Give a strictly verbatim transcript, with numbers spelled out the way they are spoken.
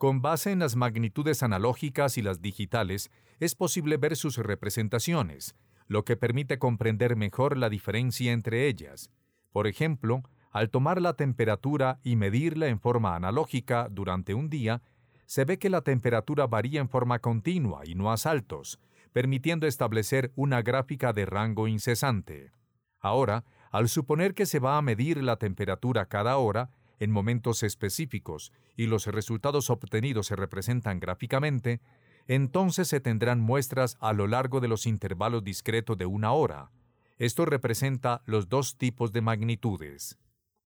Con base en las magnitudes analógicas y las digitales, es posible ver sus representaciones, lo que permite comprender mejor la diferencia entre ellas. Por ejemplo, al tomar la temperatura y medirla en forma analógica durante un día, se ve que la temperatura varía en forma continua y no a saltos, permitiendo establecer una gráfica de rango incesante. Ahora, al suponer que se va a medir la temperatura cada hora, en momentos específicos, y los resultados obtenidos se representan gráficamente, entonces se tendrán muestras a lo largo de los intervalos discretos de una hora. Esto representa los dos tipos de magnitudes.